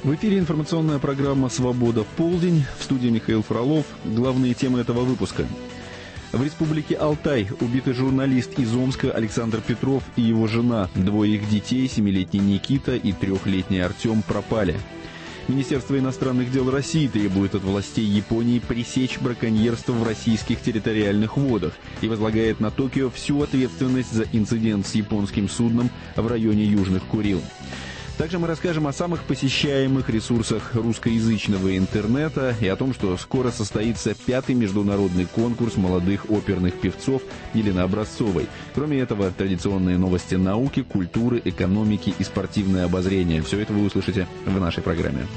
В эфире информационная программа «Свобода в полдень». В студии Михаил Фролов. Главные темы этого выпуска. В республике Алтай убиты журналист из Омска Александр Петров и его жена. Двое их детей, 7-летний Никита и 3-летний Артем, пропали. Министерство иностранных дел России требует от властей Японии пресечь браконьерство в российских территориальных водах и возлагает на Токио всю ответственность за инцидент с японским судном в районе Южных Курил. Также мы расскажем о самых посещаемых ресурсах русскоязычного интернета и о том, что скоро состоится 5-й международный конкурс молодых оперных певцов Елены Образцовой. Кроме этого, традиционные новости науки, культуры, экономики и спортивное обозрение. Все это вы услышите в нашей программе.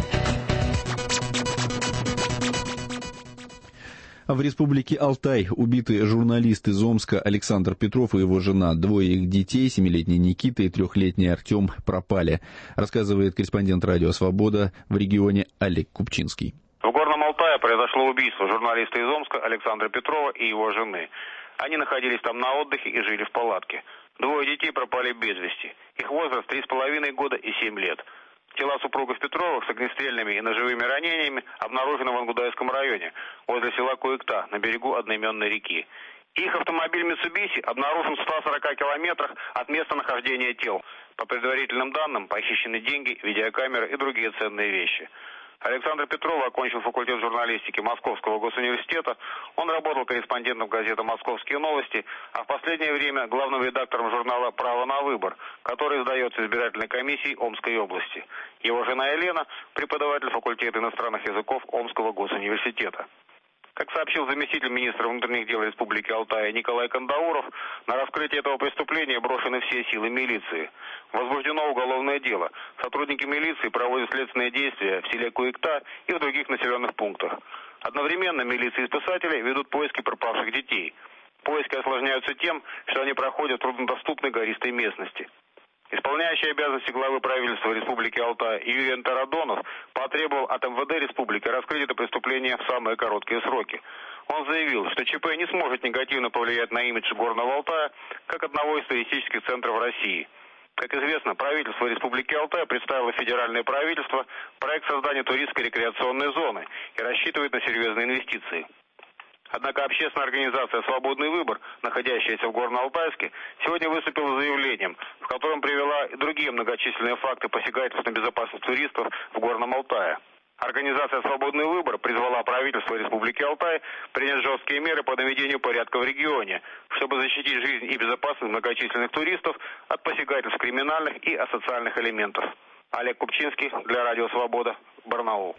В республике Алтай убиты журналист из Омска Александр Петров и его жена. Двое их детей, 7-летний Никита и 3-летний Артем, пропали. Рассказывает корреспондент радио «Свобода» в регионе Олег Купчинский. В Горном Алтае произошло убийство журналиста из Омска Александра Петрова и его жены. Они находились там на отдыхе и жили в палатке. Двое детей пропали без вести. Их возраст 3,5 года и 7 лет. Тела супругов Петровых с огнестрельными и ножевыми ранениями обнаружены в Ангудайском районе, возле села Куикта, на берегу одноименной реки. Их автомобиль Mitsubishi обнаружен в 140 километрах от места нахождения тел. По предварительным данным, похищены деньги, видеокамеры и другие ценные вещи. Александр Петров окончил факультет журналистики Московского госуниверситета. Он работал корреспондентом газеты «Московские новости», а в последнее время главным редактором журнала «Право на выбор», который издается избирательной комиссией Омской области. Его жена Елена – преподаватель факультета иностранных языков Омского госуниверситета. Как сообщил заместитель министра внутренних дел Республики Алтай Николай Кандауров, на раскрытие этого преступления брошены все силы милиции. Возбуждено уголовное дело. Сотрудники милиции проводят следственные действия в селе Куикта и в других населенных пунктах. Одновременно милиция и спасатели ведут поиски пропавших детей. Поиски осложняются тем, что они проходят в труднодоступной гористой местности. Исполняющий обязанности главы правительства Республики Алтай Юрий Тарадонов потребовал от МВД Республики раскрыть это преступление в самые короткие сроки. Он заявил, что ЧП не сможет негативно повлиять на имидж Горного Алтая как одного из туристических центров России. Как известно, правительство Республики Алтай представило федеральное правительство проект создания туристской рекреационной зоны и рассчитывает на серьезные инвестиции. Однако общественная организация «Свободный выбор», находящаяся в Горно-Алтайске, сегодня выступила с заявлением, в котором привела и другие многочисленные факты посягательств на безопасность туристов в Горном Алтае. Организация «Свободный выбор» призвала правительство Республики Алтай принять жесткие меры по наведению порядка в регионе, чтобы защитить жизнь и безопасность многочисленных туристов от посягательств криминальных и асоциальных элементов. Олег Купчинский для Радио «Свобода», Барнаул.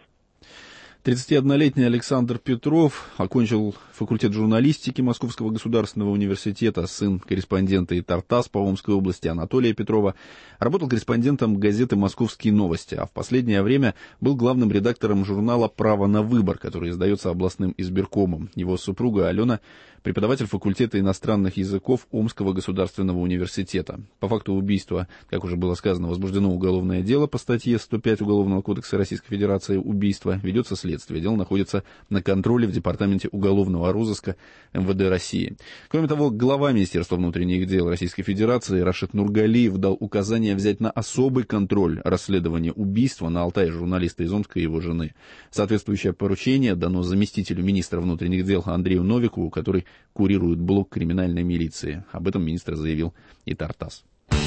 31-летний Александр Петров окончил факультет журналистики Московского государственного университета, сын корреспондента и Тартас по Омской области Анатолия Петрова, работал корреспондентом газеты «Московские новости», а в последнее время был главным редактором журнала «Право на выбор», который издается областным избиркомом. Его супруга Алена – преподаватель факультета иностранных языков Омского государственного университета. По факту убийства, как уже было сказано, возбуждено уголовное дело по статье 105 Уголовного кодекса Российской Федерации «Убийство». Ведется следствие. Дело находится на контроле в Департаменте уголовного розыска МВД России. Кроме того, глава Министерства внутренних дел Российской Федерации Рашид Нургалиев дал указание взять на особый контроль расследование убийства на Алтае журналиста из Омска и его жены. Соответствующее поручение дано заместителю министра внутренних дел Андрею Новикову, который курирует блок криминальной милиции. Об этом министр заявил и Тартас.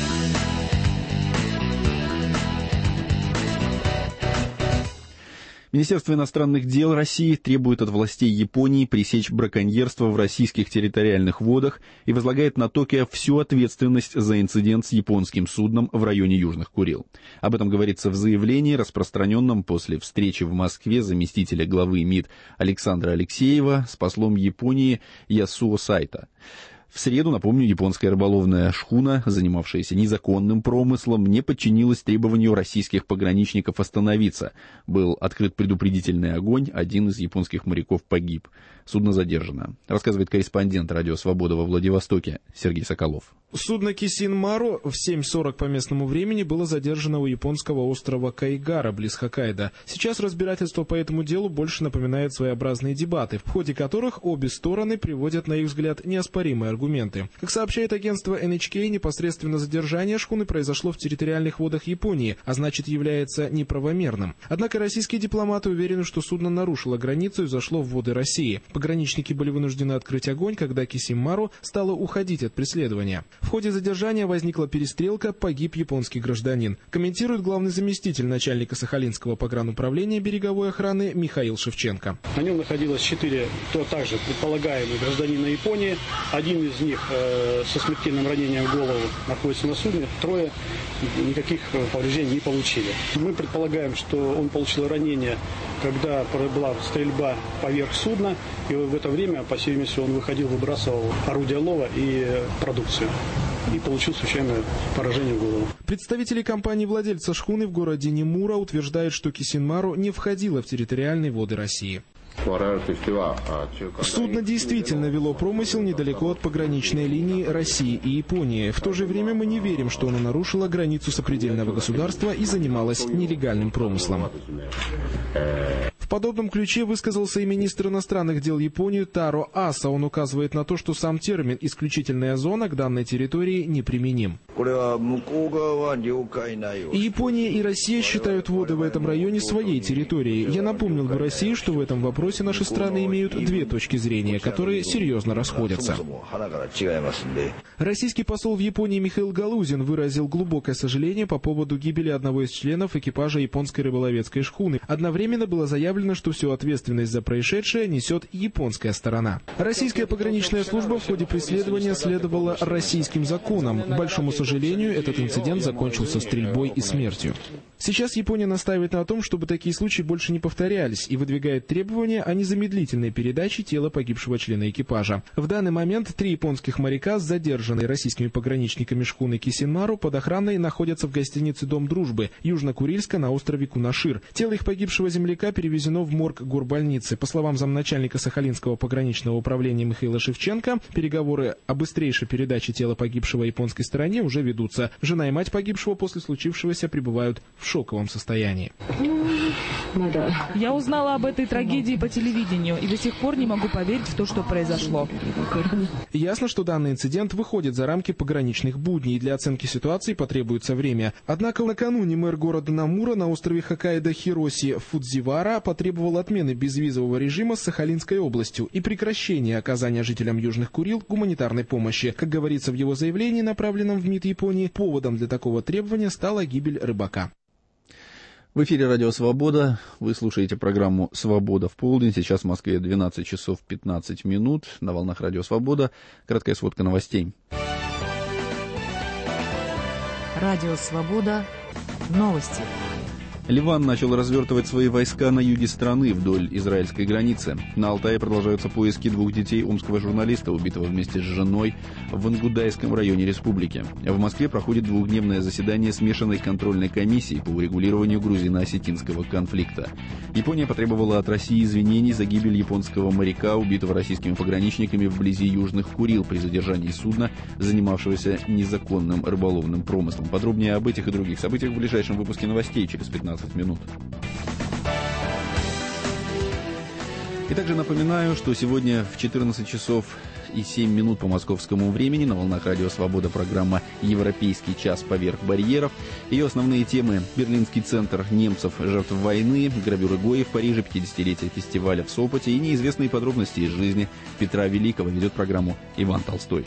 Министерство иностранных дел России требует от властей Японии пресечь браконьерство в российских территориальных водах и возлагает на Токио всю ответственность за инцидент с японским судном в районе Южных Курил. Об этом говорится в заявлении, распространенном после встречи в Москве заместителя главы МИД Александра Алексеева с послом Японии Ясуо Сайта. В среду, напомню, японская рыболовная шхуна, занимавшаяся незаконным промыслом, не подчинилась требованию российских пограничников остановиться. Был открыт предупредительный огонь, один из японских моряков погиб. Судно задержано. Рассказывает корреспондент Радио «Свобода» во Владивостоке Сергей Соколов. Судно «Кисин Мару» в 7:40 по местному времени было задержано у японского острова Кайгара, близ Хоккайдо. Сейчас разбирательство по этому делу больше напоминает своеобразные дебаты, в ходе которых обе стороны приводят, на их взгляд, неоспоримые аргументы аргументы. Как сообщает агентство NHK, непосредственно задержание шхуны произошло в территориальных водах Японии, а значит является неправомерным. Однако российские дипломаты уверены, что судно нарушило границу и зашло в воды России. Пограничники были вынуждены открыть огонь, когда Кисимару стала уходить от преследования. В ходе задержания возникла перестрелка, погиб японский гражданин. Комментирует главный заместитель начальника Сахалинского погрануправления береговой охраны Михаил Шевченко. На нем находилось 4, также предполагаемых гражданина Японии. Один из них со смертельным ранением в голову находится на судне. 3 никаких повреждений не получили. Мы предполагаем, что он получил ранение, когда была стрельба поверх судна, и в это время, по всей видимости, он выходил, выбрасывал орудие лова и продукцию. И получил случайное поражение в голову. Представители компании-владельца шхуны в городе Немура утверждают, что Кисимару не входило в территориальные воды России. Судно действительно вело промысел недалеко от пограничной линии России и Японии. В то же время мы не верим, что оно нарушило границу сопредельного государства и занималось нелегальным промыслом. В подобном ключе высказался и министр иностранных дел Японии Таро Аса. Он указывает на то, что сам термин «исключительная зона» к данной территории неприменим. И Япония, и Россия считают воды в этом районе своей территорией. Я напомнил бы России, что в этом вопросе наши страны имеют 2 точки зрения, которые серьезно расходятся. Российский посол в Японии Михаил Галузин выразил глубокое сожаление по поводу гибели одного из членов экипажа японской рыболовецкой шхуны. Одновременно было заявлено, что всю ответственность за происшедшее несет японская сторона. Российская пограничная служба в ходе преследования следовала российским законам. К большому сожалению, этот инцидент закончился стрельбой и смертью. Сейчас Япония настаивает на том, чтобы такие случаи больше не повторялись, и выдвигает требования о незамедлительной передаче тела погибшего члена экипажа. В данный момент 3 японских моряка, задержанные российскими пограничниками шхуны Кисимару, под охраной находятся в гостинице «Дом дружбы» Южно-Курильска на острове Кунашир. Тело их погибшего земляка перевезено в морг горбольницы. По словам замначальника Сахалинского пограничного управления Михаила Шевченко, переговоры о быстрейшей передаче тела погибшего японской стороне уже ведутся. Жена и мать погибшего после случившегося пребывают в шоковом состоянии. Я узнала об этой трагедии по телевидению и до сих пор не могу поверить в то, что произошло. Ясно, что данный инцидент выходит за рамки пограничных будней, и для оценки ситуации потребуется время. Однако накануне мэр города Намура на острове Хоккайдо Хироси Фудзивара потребовал отмены безвизового режима с Сахалинской областью и прекращения оказания жителям Южных Курил гуманитарной помощи. Как говорится в его заявлении, направленном в МИД Японии, поводом для такого требования стала гибель рыбака. В эфире «Радио Свобода». Вы слушаете программу «Свобода в полдень». Сейчас в Москве 12 часов 15 минут. На волнах «Радио Свобода». Краткая сводка новостей. «Радио Свобода». Новости. Ливан начал развертывать свои войска на юге страны вдоль израильской границы. На Алтае продолжаются поиски 2 детей омского журналиста, убитого вместе с женой в Ангудайском районе республики. В Москве проходит 2-дневное заседание смешанной контрольной комиссии по урегулированию грузино-осетинского конфликта. Япония потребовала от России извинений за гибель японского моряка, убитого российскими пограничниками вблизи Южных Курил при задержании судна, занимавшегося незаконным рыболовным промыслом. Подробнее об этих и других событиях в ближайшем выпуске новостей через 15 минут. И также напоминаю, что сегодня в 14 часов и 7 минут по московскому времени на волнах «Радио Свобода» программа «Европейский час поверх барьеров». Ее основные темы: Берлинский центр немцев, жертв войны, гравюры Гои в Париже, 50-летие фестиваля в Сопоте и неизвестные подробности из жизни Петра Великого. Ведет программу Иван Толстой.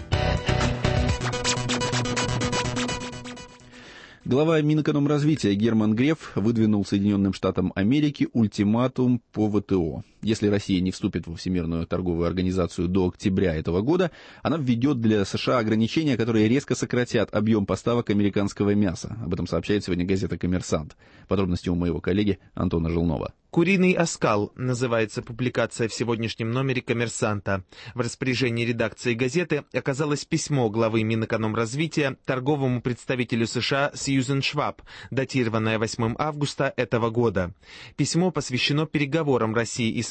Глава Минэкономразвития Герман Греф выдвинул Соединенным Штатам Америки ультиматум по ВТО. Если Россия не вступит во Всемирную торговую организацию до октября этого года, она введет для США ограничения, которые резко сократят объем поставок американского мяса. Об этом сообщает сегодня газета «Коммерсант». Подробности у моего коллеги Антона Жилнова. «Куриный оскал» называется публикация в сегодняшнем номере «Коммерсанта». В распоряжении редакции газеты оказалось письмо главы Минэкономразвития торговому представителю США Сьюзен Шваб, датированное 8 августа этого года. Письмо посвящено переговорам России и США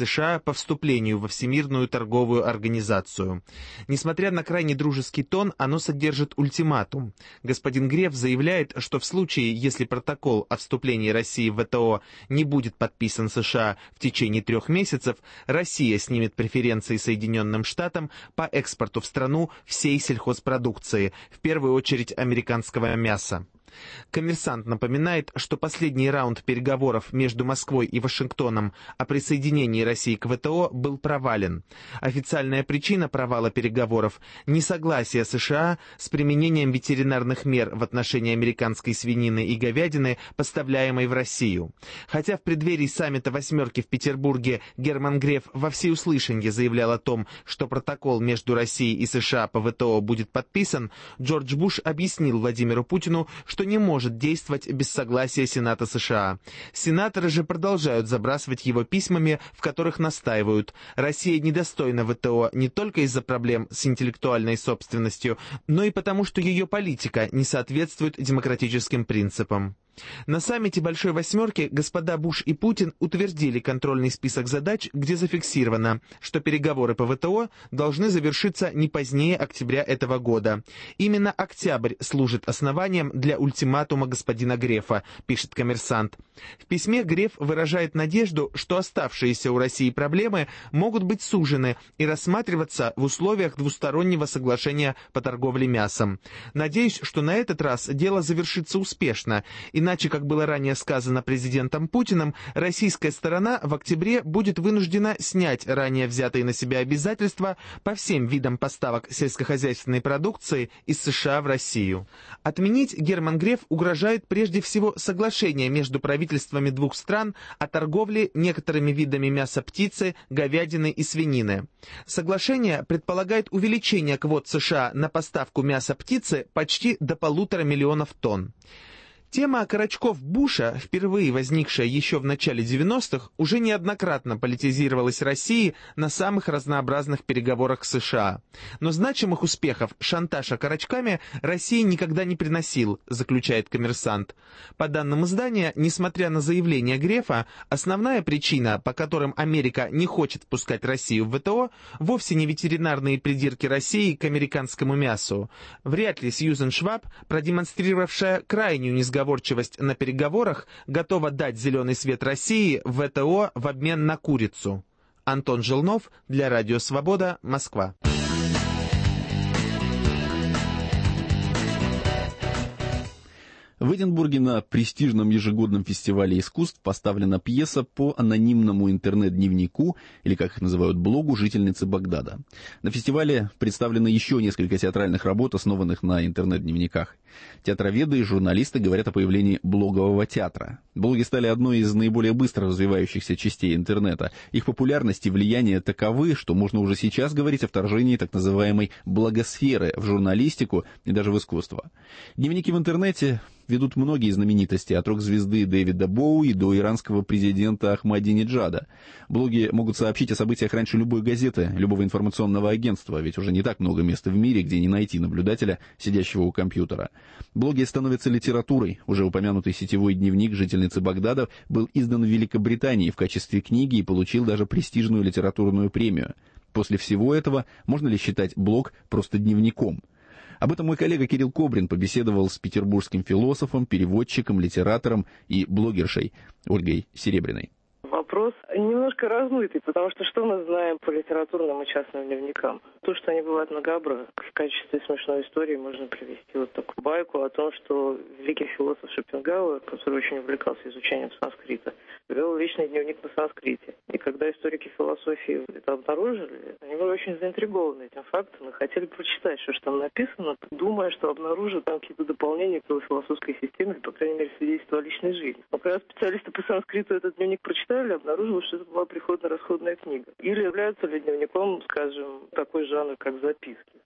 США по вступлению во Всемирную торговую организацию. Несмотря на крайне дружеский тон, оно содержит ультиматум. Господин Греф заявляет, что в случае, если протокол о вступлении России в ВТО не будет подписан США в течение 3 месяцев, Россия снимет преференции Соединенным Штатам по экспорту в страну всей сельхозпродукции, в первую очередь американского мяса. «Коммерсант» напоминает, что последний раунд переговоров между Москвой и Вашингтоном о присоединении России к ВТО был провален. Официальная причина провала переговоров – несогласие США с применением ветеринарных мер в отношении американской свинины и говядины, поставляемой в Россию. Хотя в преддверии саммита «восьмерки» в Петербурге Герман Греф во всеуслышание заявлял о том, что протокол между Россией и США по ВТО будет подписан, Джордж Буш объяснил Владимиру Путину, что не может действовать без согласия Сената США. Сенаторы же продолжают забрасывать его письмами, в которых настаивают: Россия недостойна ВТО не только из-за проблем с интеллектуальной собственностью, но и потому, что ее политика не соответствует демократическим принципам. На саммите Большой Восьмерки господа Буш и Путин утвердили контрольный список задач, где зафиксировано, что переговоры по ВТО должны завершиться не позднее октября этого года. Именно октябрь служит основанием для ультиматума господина Грефа, пишет «Коммерсант». В письме Греф выражает надежду, что оставшиеся у России проблемы могут быть сужены и рассматриваться в условиях двустороннего соглашения по торговле мясом. «Надеюсь, что на этот раз дело завершится успешно. Иначе, как было ранее сказано президентом Путиным, российская сторона в октябре будет вынуждена снять ранее взятые на себя обязательства по всем видам поставок сельскохозяйственной продукции из США в Россию». Отменить Герман Греф угрожает прежде всего соглашение между правительствами двух стран о торговле некоторыми видами мяса птицы, говядины и свинины. Соглашение предполагает увеличение квот США на поставку мяса птицы почти до 1,5 миллиона тонн. Тема окорочков Буша, впервые возникшая еще в начале 90-х, уже неоднократно политизировалась Россией на самых разнообразных переговорах с США. Но значимых успехов шантаж окорочками России никогда не приносил, заключает «Коммерсант». По данным издания, несмотря на заявление Грефа, основная причина, по которым Америка не хочет впускать Россию в ВТО, вовсе не ветеринарные придирки России к американскому мясу. Вряд ли Сьюзен Шваб, продемонстрировавшая крайнюю несговорчивость на переговорах, готова дать зеленый свет России в ВТО в обмен на курицу. Антон Желнов для Радио Свобода, Москва. В Эдинбурге на престижном ежегодном фестивале искусств поставлена пьеса по анонимному интернет-дневнику, или как их называют, блогу жительницы Багдада. На фестивале представлены еще несколько театральных работ, основанных на интернет-дневниках. Театроведы и журналисты говорят о появлении блогового театра. Блоги стали одной из наиболее быстро развивающихся частей интернета. Их популярность и влияние таковы, что можно уже сейчас говорить о вторжении так называемой блогосферы в журналистику и даже в искусство. Дневники в интернете ведут многие знаменитости, от рок-звезды Дэвида Боуи до иранского президента Ахмадинеджада. Блоги могут сообщить о событиях раньше любой газеты, любого информационного агентства, ведь уже не так много мест в мире, где не найти наблюдателя, сидящего у компьютера. Блоги становятся литературой. Уже упомянутый сетевой дневник жительницы Багдада был издан в Великобритании в качестве книги и получил даже престижную литературную премию. После всего этого можно ли считать блог просто дневником? Об этом мой коллега Кирилл Кобрин побеседовал с петербургским философом, переводчиком, литератором и блогершей Ольгой Серебряной. Вопрос немножко размытый, потому что мы знаем по литературным и частным дневникам? То, что они бывают многообразны. В качестве смешной истории можно привести вот такую байку о том, что великий философ Шопенгауэр, который очень увлекался изучением санскрита, вел личный дневник на санскрите. И когда историки философии это обнаружили, они были очень заинтригованы этим фактом и хотели прочитать, что же там написано, думая, что обнаружат там какие-то дополнения к его философской системе, или, по крайней мере, свидетельства о личной жизни. Но когда специалисты по санскриту этот дневник прочитали, обнаружилось, что это была приходно-расходная книга. Или является ли дневником, скажем, такой жанр, как записки.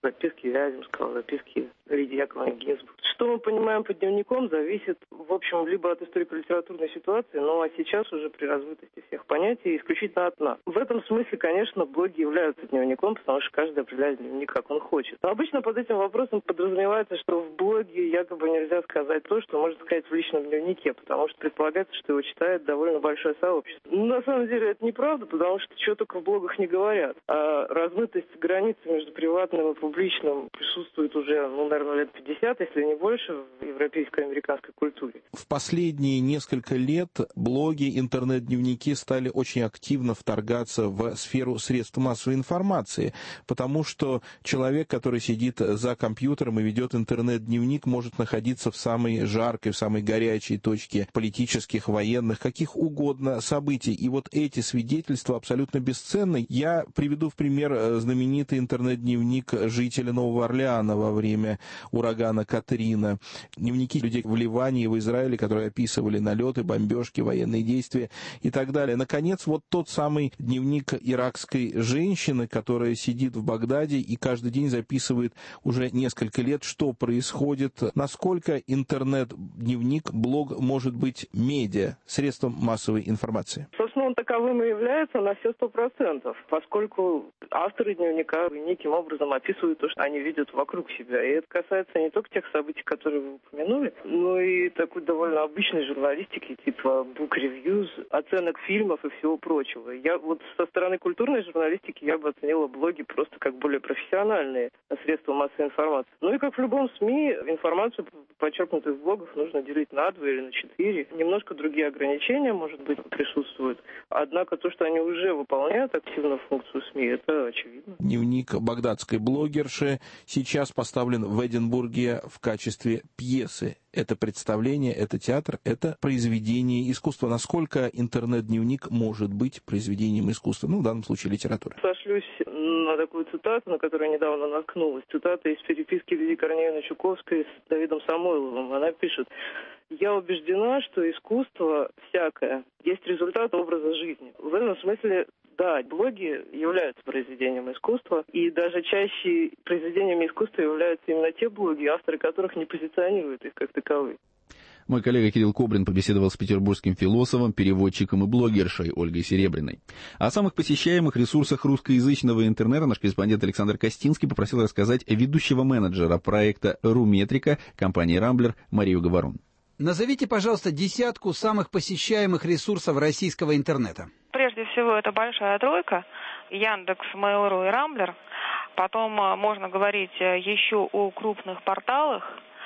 записки Вяземского, записки Лидии Яковлевны Гинзбург. Что мы понимаем под дневником, зависит, в общем, либо от историко-литературной ситуации, но а сейчас уже при размытости всех понятий исключительно от нас. В этом смысле, конечно, блоги являются дневником, потому что каждый определяет дневник, как он хочет. Но обычно под этим вопросом подразумевается, что в блоге якобы нельзя сказать то, что можно сказать в личном дневнике, потому что предполагается, что его читает довольно большое сообщество. На самом деле это неправда, потому что чего только в блогах не говорят. А размытость границы между приватным и публичным присутствует уже, наверное, лет 50, если не больше, в европейской и американской культуре. В последние несколько лет блоги, интернет-дневники стали очень активно вторгаться в сферу средств массовой информации, потому что человек, который сидит за компьютером и ведет интернет-дневник, может находиться в самой жаркой, в самой горячей точке политических, военных, каких угодно событий. И вот эти свидетельства абсолютно бесценны. Я приведу в пример знаменитый интернет-дневник жителя Нового Орлеана во время урагана Катрина. Дневники людей в Ливане и в Израиле, которые описывали налеты, бомбежки, военные действия и так далее. Наконец, вот тот самый дневник иракской женщины, которая сидит в Багдаде и каждый день записывает уже несколько лет, что происходит, насколько интернет-дневник, блог может быть медиа, средством массовой информации. Собственно, он таковым и является на все 100%, поскольку авторы дневника неким образом описывают то, что они видят вокруг себя. И это касается не только тех событий, которые вы упомянули, но и такой довольно обычной журналистики, типа book reviews, оценок фильмов и всего прочего. Я вот со стороны культурной журналистики я бы оценила блоги просто как более профессиональные средства массовой информации. Ну и как в любом СМИ, информацию, подчеркнутую в блогах, нужно делить на 2 или на 4. Немножко другие ограничения, может быть, присутствуют. Однако то, что они уже выполняют активную функцию СМИ, это очевидно. Дневник багдадской блогерши сейчас поставлен в Эдинбурге в качестве пьесы. Это представление, это театр, это произведение искусства. Насколько интернет-дневник может быть произведением искусства? Ну, в данном случае литературы. Сошлюсь на такую цитату, на которую я недавно наткнулась. Цитата из переписки Лидии Корнеевны Чуковской с Давидом Самойловым. Она пишет: «Я убеждена, что искусство всякое есть результат образа жизни». В этом смысле, да, блоги являются произведением искусства, и даже чаще произведениями искусства являются именно те блоги, авторы которых не позиционируют их как таковые. Мой коллега Кирилл Кобрин побеседовал с петербургским философом, переводчиком и блогершей Ольгой Серебряной. О самых посещаемых ресурсах русскоязычного интернета наш корреспондент Александр Костинский попросил рассказать ведущего менеджера проекта «Руметрика» компании «Рамблер» Марию Говорун. Назовите, пожалуйста, 10 самых посещаемых ресурсов российского интернета. Прежде всего, это большая тройка: Яндекс, Mail.ru и Рамблер. Потом можно говорить еще о крупных порталах,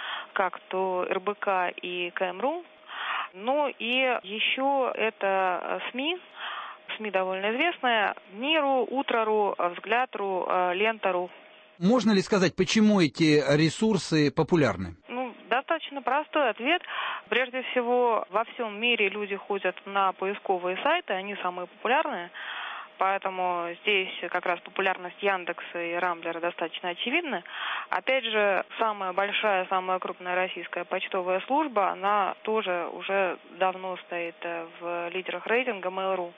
как то РБК и КМРУ. Ну и еще это СМИ довольно известные: Миру, Утро.ру, Взгляд.ру, Лента.ру. Можно ли сказать, почему эти ресурсы популярны? Достаточно простой ответ. Прежде всего, во всем мире люди ходят на поисковые сайты, они самые популярные. Поэтому здесь как раз популярность Яндекса и Рамблера достаточно очевидна. Опять же, самая большая, самая крупная российская почтовая служба, она тоже уже давно стоит в лидерах рейтинга Mail.ru.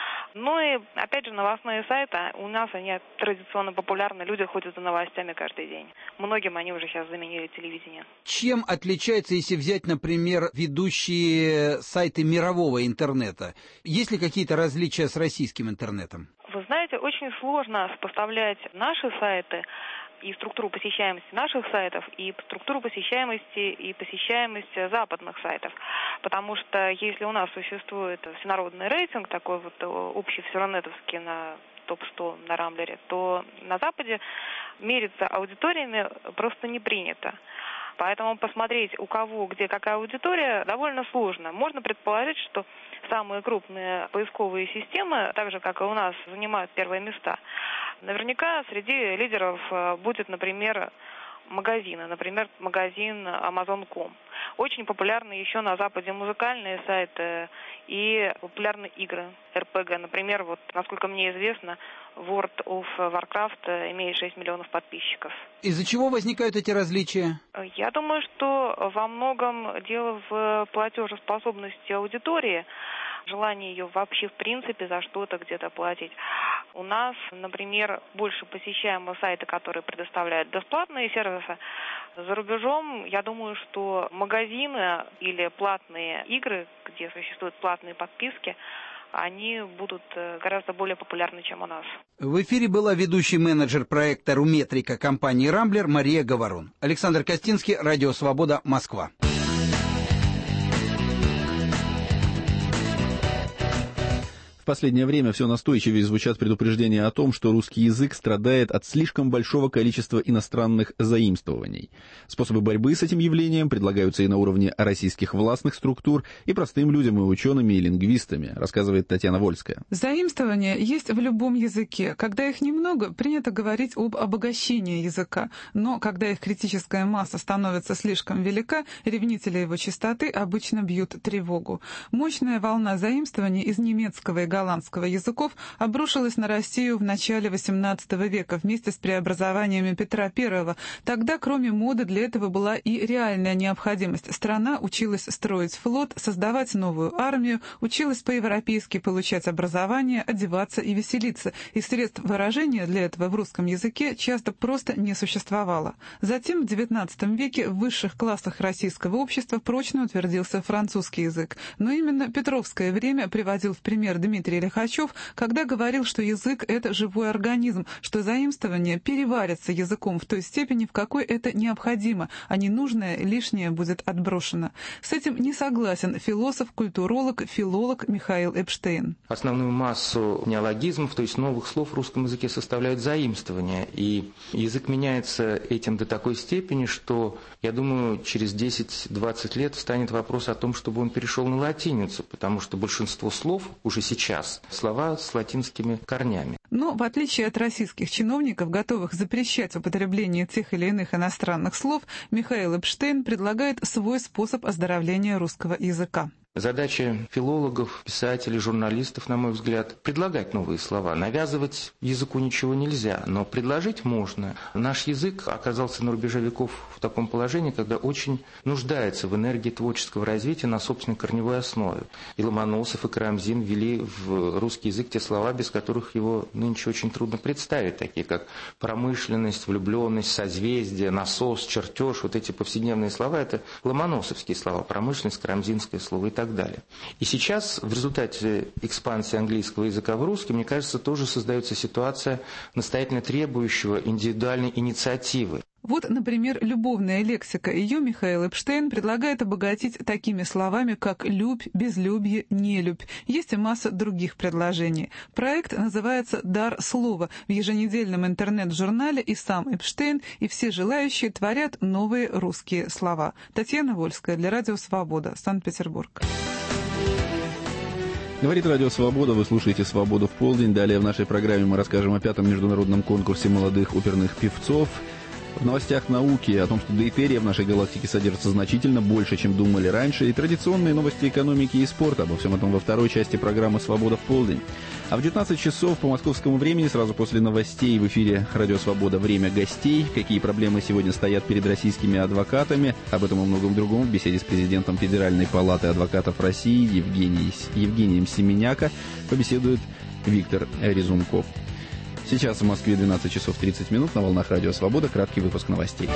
Ну и, опять же, новостные сайты, у нас они традиционно популярны, люди ходят за новостями каждый день. Многим они уже сейчас заменили телевидение. Чем отличается, если взять, например, ведущие сайты мирового интернета? Есть ли какие-то различия с российским интернетом? Вы знаете, очень сложно сопоставлять наши сайты и структуру посещаемости наших сайтов, и структуру посещаемости и посещаемость западных сайтов. Потому что если у нас существует всенародный рейтинг, такой вот общий всеронетовский на топ-100 на Рамблере, то на Западе мериться аудиториями просто не принято. Поэтому посмотреть, у кого где какая аудитория, довольно сложно. Можно предположить, что самые крупные поисковые системы, так же, как и у нас, занимают первые места. Наверняка среди лидеров будет, например, магазины, например, магазин Amazon.com. Очень популярны еще на Западе музыкальные сайты и популярны игры RPG. Например, вот, насколько мне известно, World of Warcraft имеет 6 миллионов подписчиков. Из-за чего возникают эти различия? Я думаю, что во многом дело в платежеспособности аудитории, желание ее вообще в принципе за что-то где-то платить. у нас, например, больше посещаемые сайты, которые предоставляют бесплатные сервисы. За рубежом, я думаю, что магазины или платные игры, где существуют платные подписки, они будут гораздо более популярны, чем у нас. В эфире была ведущий менеджер проекта «Руметрика» компании «Рамблер» Мария Говорон. Александр Костинский, Радио Свобода, Москва. В последнее время все настойчивее звучат предупреждения о том, что русский язык страдает от слишком большого количества иностранных заимствований. Способы борьбы с этим явлением предлагаются и на уровне российских властных структур, и простым людям, и учеными, и лингвистами, рассказывает Татьяна Вольская. Заимствования есть в любом языке. Когда их немного, принято говорить об обогащении языка. Но когда их критическая масса становится слишком велика, ревнители его чистоты обычно бьют тревогу. Мощная волна заимствований из немецкого и голландского языков обрушилась на Россию в начале XVIII века вместе с преобразованиями Петра I. Тогда, кроме моды, для этого была и реальная необходимость. Страна училась строить флот, создавать новую армию, училась по-европейски получать образование, одеваться и веселиться. И средств выражения для этого в русском языке часто просто не существовало. Затем в XIX веке в высших классах российского общества прочно утвердился французский язык. Но именно петровское время приводил в пример Дмитрий Лихачев, когда говорил, что язык — это живой организм, что заимствование переварится языком в той степени, в какой это необходимо, а ненужное лишнее будет отброшено. С этим не согласен философ, культуролог, филолог Михаил Эпштейн. Основную массу неологизмов, то есть новых слов в русском языке составляют заимствования, и язык меняется этим до такой степени, что, я думаю, через 10-20 лет встанет вопрос о том, чтобы он перешел на латиницу, потому что большинство слов уже сейчас слова с латинскими корнями. Но, в отличие от российских чиновников, готовых запрещать употребление тех или иных иностранных слов, Михаил Эпштейн предлагает свой способ оздоровления русского языка. Задача филологов, писателей, журналистов, на мой взгляд, предлагать новые слова. Навязывать языку ничего нельзя, но предложить можно. Наш язык оказался на рубеже веков в таком положении, когда очень нуждается в энергии творческого развития на собственной корневой основе. И Ломоносов, и Карамзин ввели в русский язык те слова, без которых его нынче очень трудно представить, такие как промышленность, влюбленность, созвездие, насос, чертеж. Вот эти повседневные слова – это ломоносовские слова, промышленность, карамзинское слово и так далее. И сейчас в результате экспансии английского языка в русский, мне кажется, тоже создается ситуация настоятельно требующего индивидуальной инициативы. Вот, например, любовная лексика. Ее Михаил Эпштейн предлагает обогатить такими словами, как «любь», «безлюбье», «нелюбь». Есть и масса других предложений. Проект называется «Дар слова». В еженедельном интернет-журнале и сам Эпштейн, и все желающие творят новые русские слова. Татьяна Вольская для Радио Свобода, Санкт-Петербург. Говорит Радио Свобода, вы слушаете «Свободу в полдень». Далее в нашей программе мы расскажем о 5-м международном конкурсе молодых оперных певцов. В новостях науки о том, что дейтерия в нашей галактике содержится значительно больше, чем думали раньше, и традиционные новости экономики и спорта. Обо всем этом во второй части программы «Свобода в полдень». А в 19 часов по московскому времени, сразу после новостей, в эфире «Радио Свобода» «Время гостей». Какие проблемы сегодня стоят перед российскими адвокатами? Об этом и многом другом в беседе с президентом Федеральной палаты адвокатов России Евгением Семеняко побеседует Виктор Резунков. Сейчас в Москве 12 часов 30 минут. На волнах Радио Свобода краткий выпуск новостей.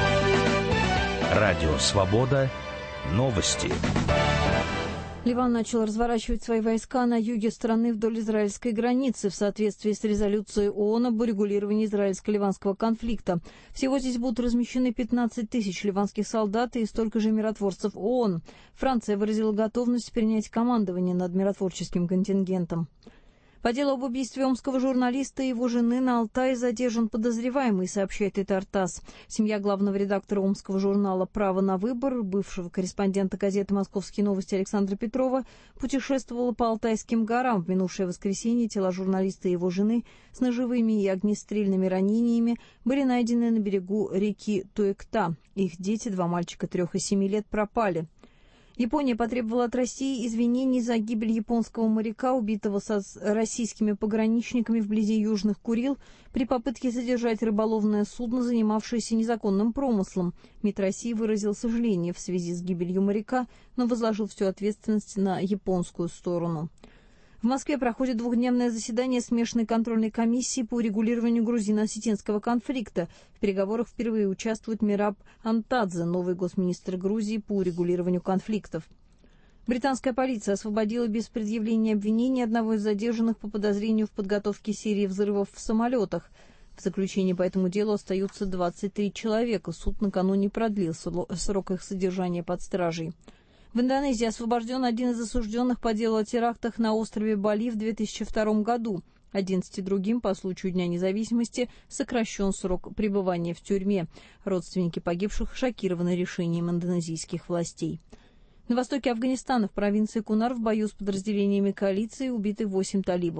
Радио Свобода. Новости. Ливан начал разворачивать свои войска на юге страны вдоль израильской границы в соответствии с резолюцией ООН об урегулировании израильско-ливанского конфликта. Всего здесь будут размещены 15 тысяч ливанских солдат и столько же миротворцев ООН. Франция выразила готовность принять командование над миротворческим контингентом. По делу об убийстве омского журналиста и его жены на Алтае задержан подозреваемый, сообщает ТАСС. Семья главного редактора омского журнала «Право на выбор», бывшего корреспондента газеты «Московские новости» Александра Петрова, путешествовала по Алтайским горам. В минувшее воскресенье тела журналиста и его жены с ножевыми и огнестрельными ранениями были найдены на берегу реки Туэкта. Их дети, 2 мальчика 3 и 7 лет, пропали. Япония потребовала от России извинений за гибель японского моряка, убитого российскими пограничниками вблизи Южных Курил при попытке задержать рыболовное судно, занимавшееся незаконным промыслом. МИД России выразил сожаление в связи с гибелью моряка, но возложил всю ответственность на японскую сторону. В Москве проходит двухдневное заседание смешанной контрольной комиссии по урегулированию грузино-осетинского конфликта. В переговорах впервые участвует Мираб Антадзе, новый госминистр Грузии по урегулированию конфликтов. Британская полиция освободила без предъявления обвинений одного из задержанных по подозрению в подготовке серии взрывов в самолетах. В заключении по этому делу остаются 23 человека. Суд накануне продлил срок их содержания под стражей. В Индонезии освобожден один из осужденных по делу о терактах на острове Бали в 2002 году. 11 другим по случаю Дня независимости сокращен срок пребывания в тюрьме. Родственники погибших шокированы решением индонезийских властей. На востоке Афганистана в провинции Кунар в бою с подразделениями коалиции убиты 8 талибов.